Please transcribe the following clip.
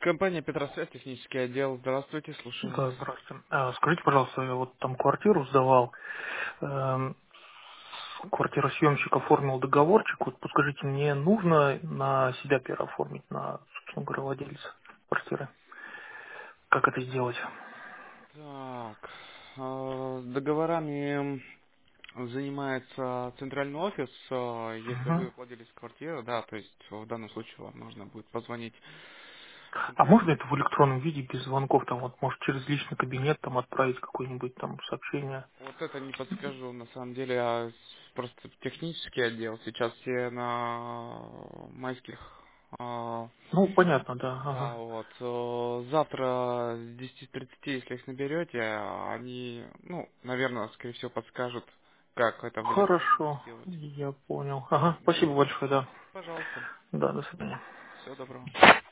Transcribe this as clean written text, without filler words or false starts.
Компания Петросвязь, технический отдел. Здравствуйте, слушаю вас. Да, здравствуйте. Скажите, пожалуйста, я вот там квартиру сдавал, эм, квартиросъемщик оформил договорчик. Вот подскажите, мне нужно на себя переоформить, на, собственно говоря, владельца квартиры? Как это сделать? Так, договорами занимается центральный офис. Если Мгм. вы владелец квартиры, да, то есть в данном случае вам нужно будет позвонить в А центральный. можно это в электронном виде, без звонков, там, вот, может, через личный кабинет там отправить какое-нибудь там сообщение? Вот это не подскажу, на самом деле, просто технический отдел. Сейчас все на майских. Ну, понятно, да. Да, Ага. вот. Завтра с 10:30, если их наберете, они, ну, наверное, скорее всего, подскажут, как это в электронном Хорошо, сделать. я понял. Ага, спасибо большое, да. Пожалуйста. Да, до свидания. Всего доброго.